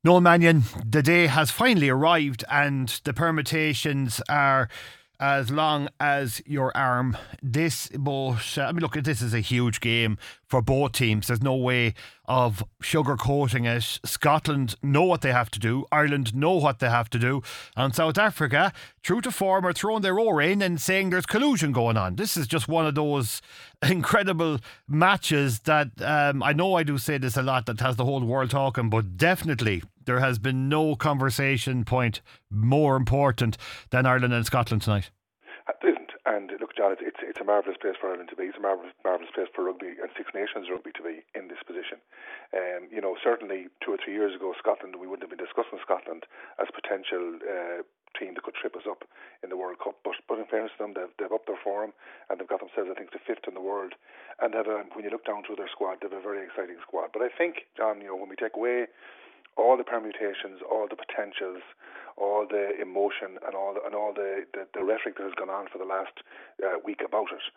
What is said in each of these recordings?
Noel Mannion, the day has finally arrived and the permutations are as long as your arm. Look, this is a huge game for both teams. There's no way of sugarcoating it. Scotland know what they have to do. Ireland know what they have to do. And South Africa, true to form, are throwing their oar in and saying there's collusion going on. This is just one of those incredible matches that I know I do say this a lot, that has the whole world talking, but definitely there has been no conversation point more important than Ireland and Scotland tonight. There isn't. And look, John, it's a marvellous place for Ireland to be. It's a marvellous place for rugby and Six Nations rugby to be in this position. Certainly 2 or 3 years ago, Scotland, we wouldn't have been discussing Scotland as potential team that could trip us up in the World Cup. But in fairness to them, they've upped their form and they've got themselves, I think, the 5th in the world. And when you look down through their squad, they have a very exciting squad. But I think, John, when we take away all the permutations, all the potentials, all the emotion, and all the rhetoric that has gone on for the last week about it,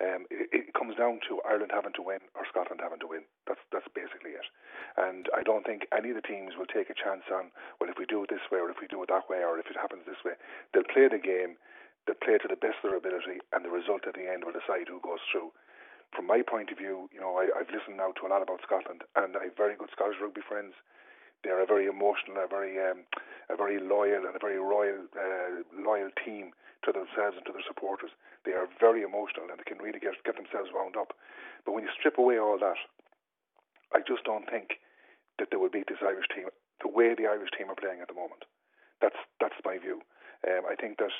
it comes down to Ireland having to win or Scotland having to win. That's basically it. And I don't think any of the teams will take a chance on, well, if we do it this way or if we do it that way or if it happens this way. They'll play the game, they'll play to the best of their ability, and the result at the end will decide who goes through. From my point of view, I've listened now to a lot about Scotland, and I have very good Scottish rugby friends. They're a very emotional, a very loyal and a very loyal team to themselves and to their supporters. They are very emotional and they can really get themselves wound up. But when you strip away all that, I just don't think that they will beat this Irish team the way the Irish team are playing at the moment. That's my view. I think that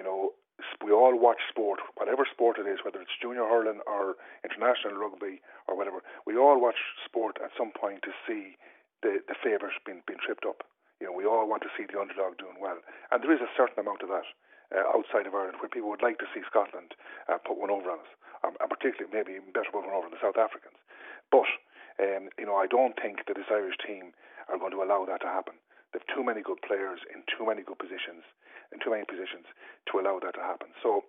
we all watch sport, whatever sport it is, whether it's junior hurling or international rugby or whatever. We all watch sport at some point to see the favourite being tripped up. We all want to see the underdog doing well. And there is a certain amount of that outside of Ireland where people would like to see Scotland put one over on us. And particularly maybe even better put one over on the South Africans. But, I don't think that this Irish team are going to allow that to happen. They have too many good players in too many good positions, to allow that to happen. So,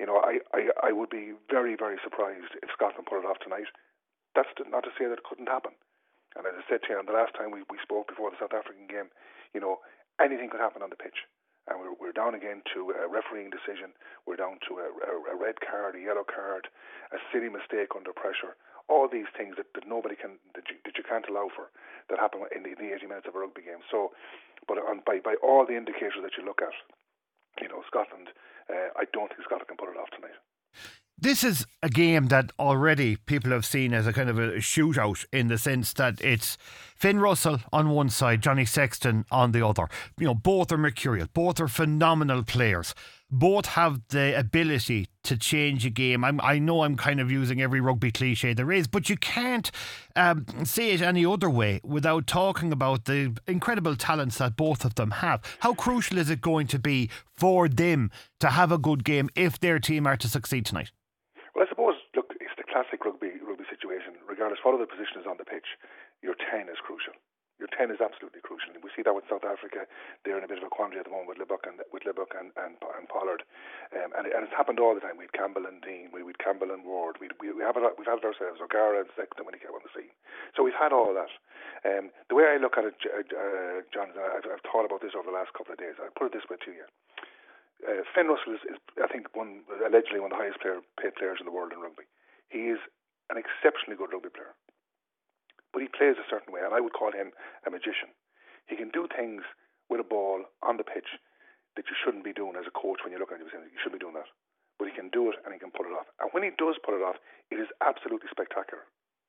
I would be very, very surprised if Scotland put it off tonight. That's not to say that it couldn't happen. And as I said to you, the last time we spoke before the South African game, anything could happen on the pitch. And we're down again to a refereeing decision. We're down to a red card, a yellow card, a silly mistake under pressure. All these things that nobody can, that you can't allow for, that happen in the 80 minutes of a rugby game. So, but by all the indicators that you look at, Scotland, I don't think Scotland can put it off tonight. This is a game that already people have seen as a kind of a shootout, in the sense that it's Finn Russell on one side, Johnny Sexton on the other. Both are mercurial, both are phenomenal players, both have the ability to change a game. I know I'm kind of using every rugby cliche there is, but you can't say it any other way without talking about the incredible talents that both of them have. How crucial is it going to be for them to have a good game if their team are to succeed tonight? Well, I suppose, look, it's the classic rugby situation. Regardless what other position is on the pitch, your 10 is crucial. Your 10 is absolutely crucial. We see that with South Africa. They're in a bit of a quandary at the moment with Lubbock and Pollard, and it's happened all the time. We had Campbell and Dean, we had Campbell and Ward. We've had it ourselves. O'Gara and Sexton when he came on the scene. So we've had all that. The way I look at it, John, I've thought about this over the last couple of days. I'll put it this way to you. Finn Russell is I think, allegedly one of the highest paid players in the world in rugby. He is an exceptionally good rugby player. But he plays a certain way, and I would call him a magician. He can do things with a ball on the pitch that you shouldn't be doing as a coach when you look at him. You shouldn't be doing that. But he can do it, and he can pull it off. And when he does pull it off, it is absolutely spectacular.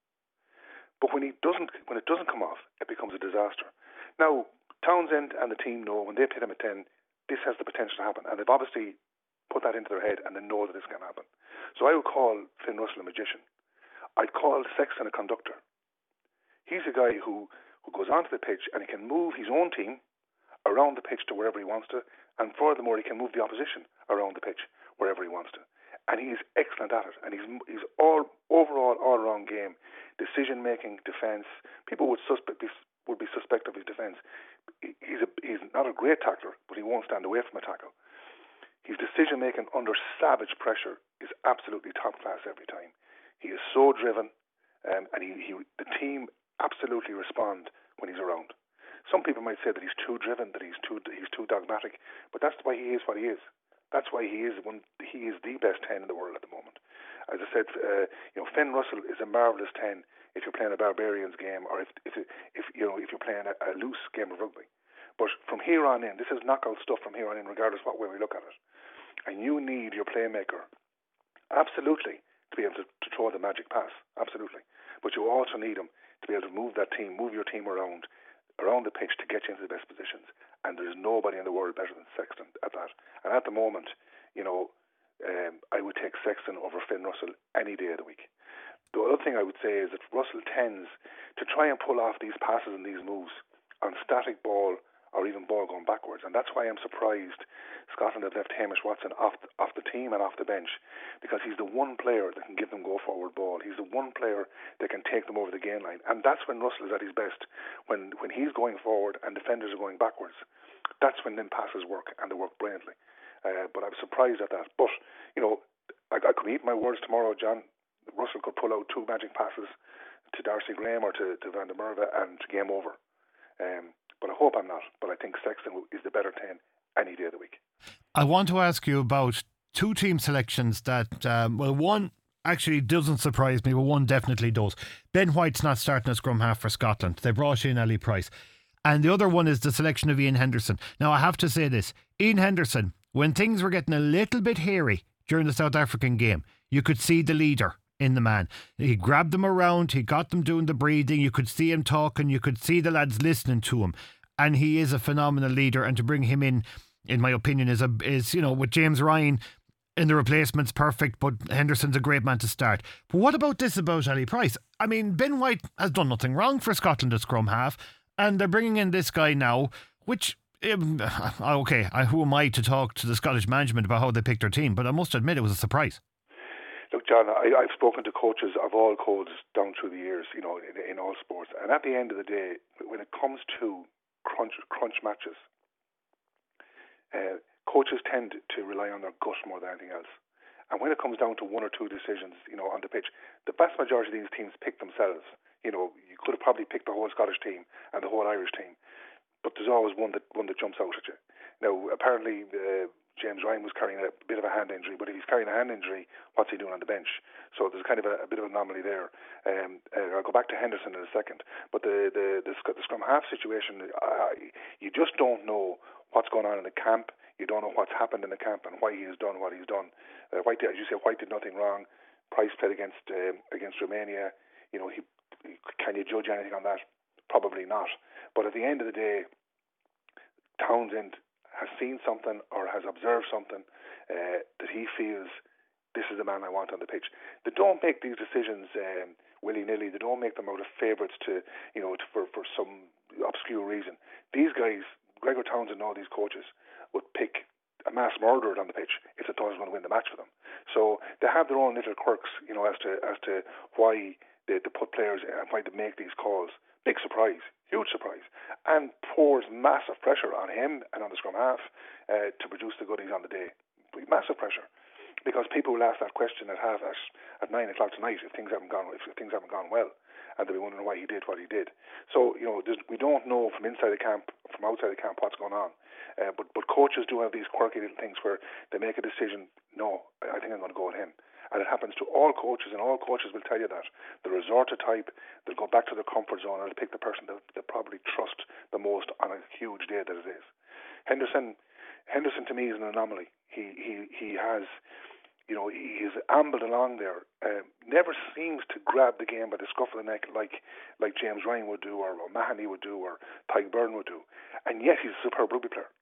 But when it doesn't come off, it becomes a disaster. Now, Townsend and the team know when they play him at 10, this has the potential to happen, and they've obviously put that into their head, and they know that this can happen. So I would call Finn Russell a magician. I'd call Sexton a conductor. He's a guy who goes onto the pitch and he can move his own team around the pitch to wherever he wants to, and furthermore he can move the opposition around the pitch wherever he wants to. And he's excellent at it, and he's overall all-round game, decision-making, defence. People would be suspect of his defence. He's not a great tackler, but he won't stand away from a tackle. His decision-making under savage pressure is absolutely top class every time. He is so driven, and the team absolutely respond when he's around. Some people might say that he's too driven, that he's too dogmatic, but that's why he is what he is. That's why he is the best 10 in the world at the moment. As I said, Finn Russell is a marvellous 10 if you're playing a Barbarians game, or if you're playing a loose game of rugby. But from here on in, this is knockout stuff from here on in, regardless what way we look at it. And you need your playmaker, absolutely, to be able to throw the magic pass, absolutely. But you also need him to be able to move your team around the pitch to get you into the best positions. And there's nobody in the world better than Sexton at that. And at the moment, I would take Sexton over Finn Russell any day of the week. The other thing I would say is that Russell tends to try and pull off these passes and these moves on static ball or even ball going backwards. And that's why I'm surprised Scotland have left Hamish Watson off the team and off the bench, because he's the one player that can give them go-forward ball. He's the one player that can take them over the gain line. And that's when Russell is at his best, when he's going forward and defenders are going backwards. That's when them passes work, and they work brilliantly. But I'm surprised at that. But, I could eat my words tomorrow, John. Russell could pull out 2 magic passes to Darcy Graham or to Van der Merwe and game over. But I hope I'm not. But I think Sexton is the better 10 any day of the week. I want to ask you about 2 team selections that, one actually doesn't surprise me, but one definitely does. Ben White's not starting as scrum half for Scotland. They brought in Ali Price. And the other one is the selection of Ian Henderson. Now, I have to say this. Ian Henderson, when things were getting a little bit hairy during the South African game, you could see the leader in the man. He grabbed them around, he got them doing the breathing, you could see him talking, you could see the lads listening to him. And he is a phenomenal leader, and to bring him in my opinion, is with James Ryan in the replacements, perfect, but Henderson's a great man to start. But what about this about Ali Price? I mean, Ben White has done nothing wrong for Scotland at scrum half, and they're bringing in this guy now, which, who am I to talk to the Scottish management about how they picked their team? But I must admit, it was a surprise. Look, John, I've spoken to coaches of all codes down through the years, in all sports. And at the end of the day, when it comes to crunch matches, coaches tend to rely on their gut more than anything else. And when it comes down to 1 or 2 decisions, on the pitch, the vast majority of these teams pick themselves. You could have probably picked the whole Scottish team and the whole Irish team, but there's always one that jumps out at you. Now, apparently, James Ryan was carrying a bit of a hand injury, but if he's carrying a hand injury, what's he doing on the bench? So there's kind of a bit of an anomaly there. I'll go back to Henderson in a second, but the scrum half situation, you just don't know what's going on in the camp. You don't know what's happened in the camp and why he has done what he's done. White, as you say, White did nothing wrong. Price played against Romania. Can you judge anything on that? Probably not. But at the end of the day, Townsend has seen something or has observed something that he feels this is the man I want on the pitch. They don't make these decisions willy-nilly. They don't make them out of favourites for some obscure reason. These guys, Gregor Townsend and all these coaches, would pick a mass murderer on the pitch if they thought he was going to win the match for them. So they have their own little quirks, as to why they put players and why they make these calls. Big surprise, huge surprise, and pours massive pressure on him and on the scrum half to produce the goodies on the day. Massive pressure, because people will ask that question at 9 o'clock tonight if things haven't gone well, and they'll be wondering why he did what he did. So we don't know from inside the camp, from outside the camp, what's going on. But coaches do have these quirky little things where they make a decision. No, I think I'm going to go with him. And it happens to all coaches, and all coaches will tell you that. They'll resort to type, they'll go back to their comfort zone, and they'll pick the person that they probably trust the most on a huge day that it is. Henderson to me is an anomaly. He has, he's ambled along there, never seems to grab the game by the scruff of the neck like James Ryan would do, or Mahoney would do, or Tyke Byrne would do. And yet he's a superb rugby player.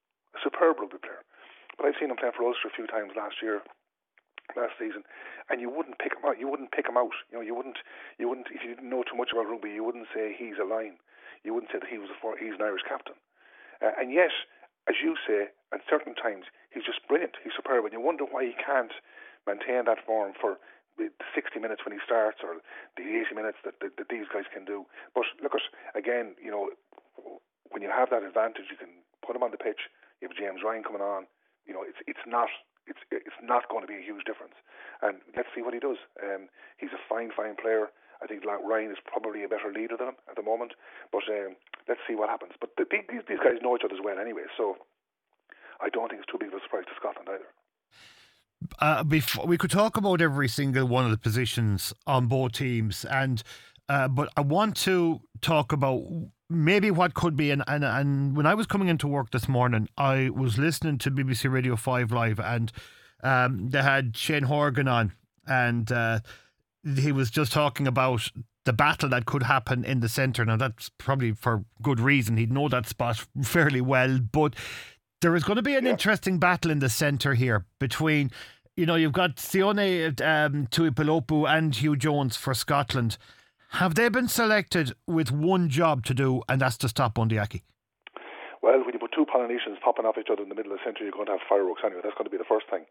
But I've seen him play for Ulster a few times last season, and you wouldn't pick him out. You wouldn't pick him out. You wouldn't. If you didn't know too much about rugby, you wouldn't say he's a line. You wouldn't say that he's an Irish captain. And yet, as you say, at certain times he's just brilliant. He's superb, and you wonder why he can't maintain that form for the 60 minutes when he starts, or the 80 minutes that these guys can do. But look at again, when you have that advantage, you can put him on the pitch. You have James Ryan coming on. It's not going to be a huge difference. And let's see what he does. He's a fine player. I think Ryan is probably a better leader than him at the moment. But let's see what happens. But these guys know each other's well anyway, so I don't think it's too big of a surprise to Scotland either. Before we could talk about every single one of the positions on both teams, and but I want to talk about maybe what could be. And when I was coming into work this morning, I was listening to BBC Radio 5 Live, and they had Shane Horgan on, and he was just talking about the battle that could happen in the centre. Now, that's probably for good reason. He'd know that spot fairly well, but there is going to be an interesting battle in the centre here between, you've got Sione Tuipulotu and Hugh Jones for Scotland. Have they been selected with one job to do, and that's to stop Bundee Aki? Well, when you put two Polynesians popping off each other in the middle of the centre, you're going to have fireworks anyway. That's going to be the first thing.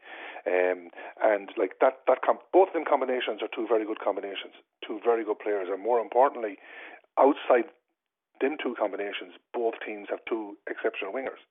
And like both of them combinations are two very good combinations, two very good players. And more importantly, outside them two combinations, both teams have two exceptional wingers.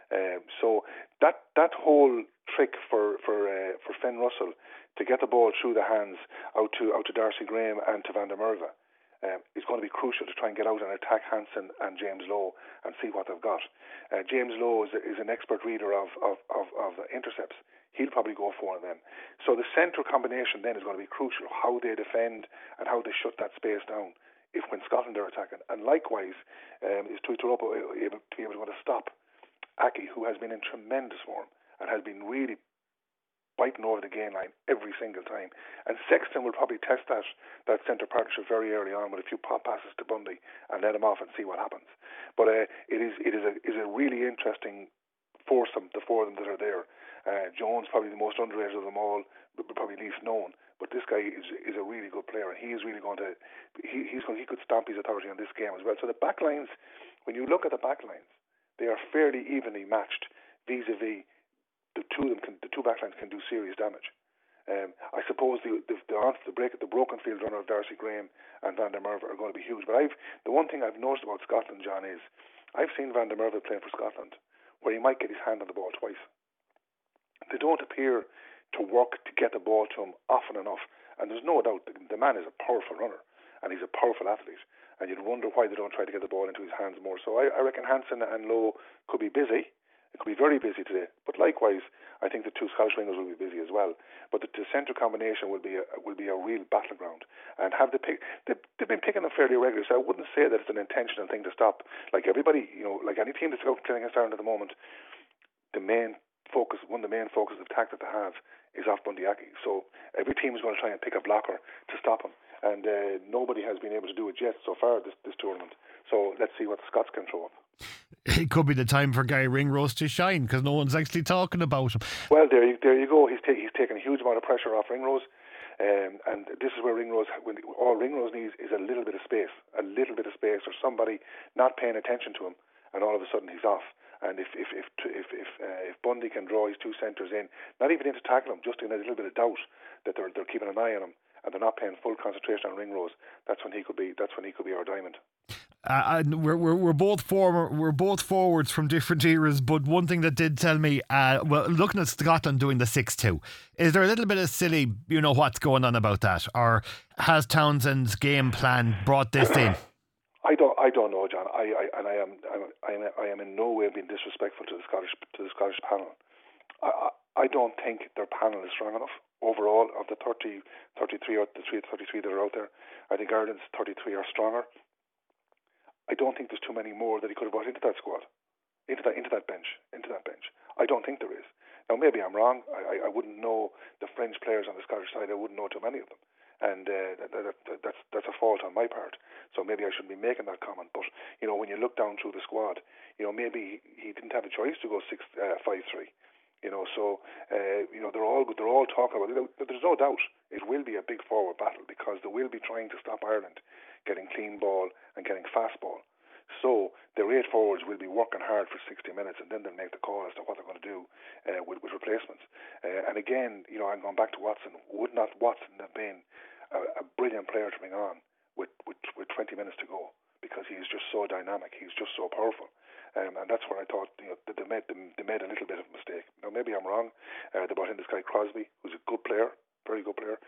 So that whole trick for Finn Russell to get the ball through the hands out to Darcy Graham and to Van der Merwe is going to be crucial to try and get out and attack Hansen and James Lowe and see what they've got. James Lowe is an expert reader of intercepts. He'll probably go for one of them. So the central combination then is going to be crucial, how they defend and how they shut that space down when Scotland are attacking. And likewise, is Tuipulotu able to stop Aki, who has been in tremendous form and has been really biting over the gain line every single time. And Sexton will probably test that centre partnership very early on with a few pop passes to Bundee and let him off and see what happens. But it is a really interesting foursome, the four of them that are there. Jones probably the most underrated of them all, but probably least known. But this guy is a really good player, and he is really going to he could stamp his authority on this game as well. So the back lines, when you look at the back lines, they are fairly evenly matched vis-a-vis the two backlines can do serious damage. I suppose the broken field runner of Darcy Graham and Van der Merwe are going to be huge. But the one thing I've noticed about Scotland, John, is I've seen Van der Merwe playing for Scotland where he might get his hand on the ball twice. They don't appear to work to get the ball to him often enough. And there's no doubt the man is a powerful runner and he's a powerful athlete. And you'd wonder why they don't try to get the ball into his hands more. So I reckon Hansen and Lowe could be busy. It could be very busy today. But likewise, I think the two Scottish wingers will be busy as well. But the centre combination will be a real battleground. And they've been picking them fairly regularly. So I wouldn't say that it's an intentional thing to stop. Like everybody, like any team that's out playing against Ireland at the moment, one of the main focuses of attack that they have is off Bundee Aki. So every team is going to try and pick a blocker to stop him. And nobody has been able to do it yet so far this tournament. So let's see what the Scots can throw up. It could be the time for Gary Ringrose to shine because no one's actually talking about him. Well, there you go. He's taken a huge amount of pressure off Ringrose. And this is where all Ringrose needs is a little bit of space, or somebody not paying attention to him, and all of a sudden he's off. And if Bundee can draw his two centres in, not even in to tackle him, just in a little bit of doubt that they're keeping an eye on him and they're not paying full concentration on Ringrose, that's when he could be our diamond. And we're both forwards from different eras, but one thing that did tell me, looking at Scotland doing the 6-2, is there a little bit of silly, what's going on about that, or has Townsend's game plan brought this in? I don't know, John. I am in no way being disrespectful to the Scottish panel. I don't think their panel is strong enough overall. Of the 33 or the 33 that are out there, I think Ireland's 33 are stronger. I don't think there's too many more that he could have brought into that squad, into that bench. I don't think there is. Now maybe I'm wrong. I wouldn't know the French players on the Scottish side. I wouldn't know too many of them, and that's a fault on my part. So maybe I shouldn't be making that comment. But when you look down through the squad, maybe he didn't have a choice to go 5-3. So they're all good. They're all talking about it. There's no doubt it will be a big forward battle because they will be trying to stop Ireland getting clean ball and getting fast ball. So their 8 forwards will be working hard for 60 minutes, and then they'll make the call as to what they're going to do with replacements. And again, I'm going back to Watson. Would not Watson have been a brilliant player to bring on with 20 minutes to go? Because he is just so dynamic. He's just so powerful. And that's where I thought that they made a little bit of a mistake. Now maybe I'm wrong. They brought in this guy Crosby, who's a good player, very good player.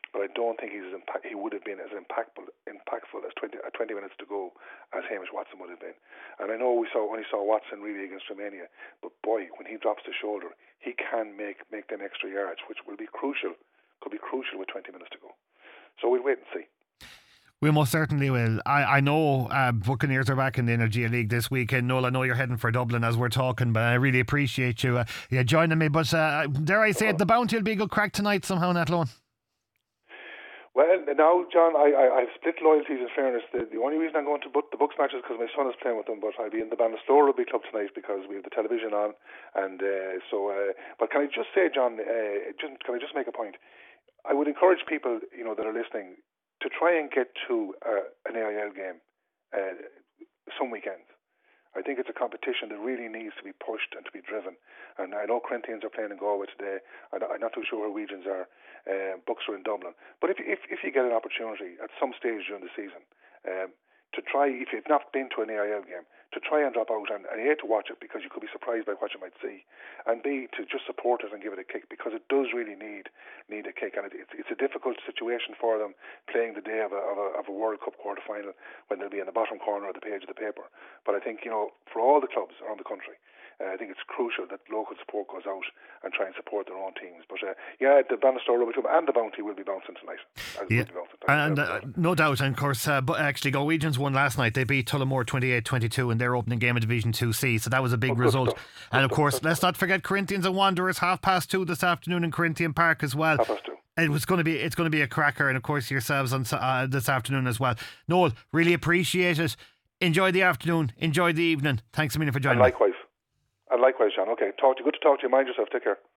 but I don't think he would have been as impactful as 20 minutes to go as Hamish Watson would have been. And I know when he saw Watson really against Romania, but boy, when he drops the shoulder, he can make them extra yards, which will be crucial. Could be crucial with 20 minutes to go. So we'll wait and see. We most certainly will. I know Buccaneers are back in the Energy League this weekend. Noel, I know you're heading for Dublin as we're talking, but I really appreciate you joining me. But dare I say it, the Bounty will be a good crack tonight somehow in Athlone. Well, now, John, I've split loyalties in fairness. The only reason I'm going to the Bucks match is because my son is playing with them, but I'll be in the Ballinasloe Rugby Club tonight because we have the television on. And but can I just say, John, can I just make a point? I would encourage people, that are listening to try and get to an AIL game some weekends. I think it's a competition that really needs to be pushed and to be driven. And I know Corinthians are playing in Galway today. I'm not too sure where Regions are. Bucks are in Dublin. But if you get an opportunity at some stage during the season to try, if you've not been to an AIL game, to try and drop out and A, to watch it because you could be surprised by what you might see, and B, to just support it and give it a kick because it does really need a kick. And it's a difficult situation for them playing the day of a World Cup quarter final when they'll be in the bottom corner of the page of the paper. But I think, for all the clubs around the country, I think it's crucial that local support goes out and try and support their own teams. But the Ballinasloe Rugby Club and the Bounty will be bouncing tonight. No doubt. And of course, actually, Galwegians won last night. They beat Tullamore 28-22 in their opening game of Division 2C. So that was a big result. And of course, let's not forget Corinthians and Wanderers 2:30 this afternoon in Corinthian Park as well. 2:30. It's going to be a cracker, and of course yourselves on this afternoon as well. Noel, really appreciate it. Enjoy the afternoon. Enjoy the evening. Thanks a million for joining. And likewise, John. Okay, good to talk to you. Mind yourself. Take care.